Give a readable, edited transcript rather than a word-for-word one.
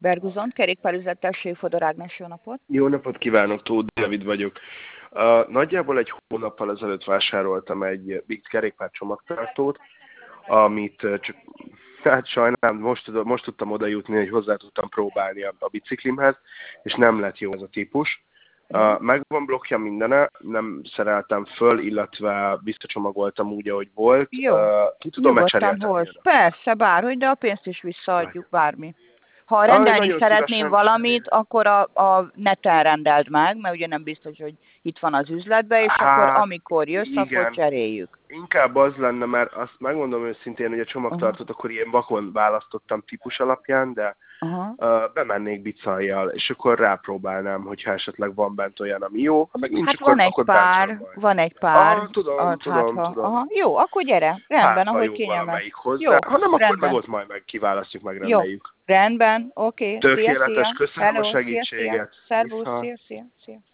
Berguzon, kerékpárüzlettel Séfodor Ágnes, jó napot! Jó napot kívánok, Tóth Dávid vagyok. Nagyjából egy hónappal ezelőtt vásároltam egy Big kerékpár csomagtartót, amit csak, hát sajnálom, most tudtam oda jutni, hogy hozzá tudtam próbálni a biciklimhez, és nem lett jó ez a típus. Megvan blokkja mindene, nem szereltem föl, illetve visszacsomagoltam úgy, ahogy volt. Jó, Ki tudom nyugodtan hoz. Persze, bárhogy, de a pénzt is visszaadjuk, bármi. Ha rendelni szeretném valamit, akkor a neten rendeld meg, mert ugye nem biztos, hogy itt van az üzletben, és akkor amikor jössz, igen, akkor cseréljük. Inkább az lenne, mert azt megmondom őszintén, hogy a csomagtartót akkor ilyen vakon választottam típus alapján, de bemennék bicajjal, és akkor rápróbálnám, hogyha esetleg van bent olyan, ami jó. Ha meg nincs, hát akkor van egy pár. Tudom. Jó, akkor gyere. Rendben, ahogy kényelmes. Hozzá. Jó, ha nem, akkor rendben. meg ott majd kiválasztjuk, megrendeljük. Jó, rendben, oké. Tökéletes, köszönöm a segítséget. Szervusz, szia.